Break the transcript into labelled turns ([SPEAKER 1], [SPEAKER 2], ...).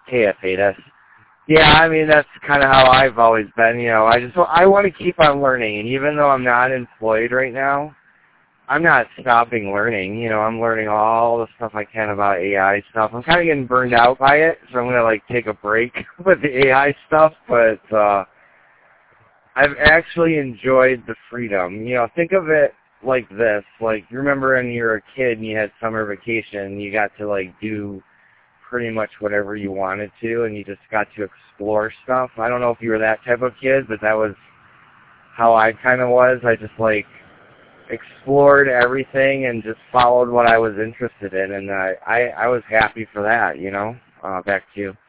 [SPEAKER 1] KFA, yeah, I mean, that's kind of how I've always been, you know. I want to keep on learning, and even though I'm not employed right now, I'm not stopping learning. You know, I'm learning all the stuff I can about AI stuff. I'm kind of getting burned out by it, so I'm going to, like, take a break with the AI stuff, but I've actually enjoyed the freedom. You know, think of it like this. Like, you remember when you were a kid and you had summer vacation, you got to, like, do pretty much whatever you wanted to, and you just got to explore stuff. I don't know if you were that type of kid, but that was how I kind of was. I just, like, explored everything and just followed what I was interested in, and I was happy for that, you know. Back to you.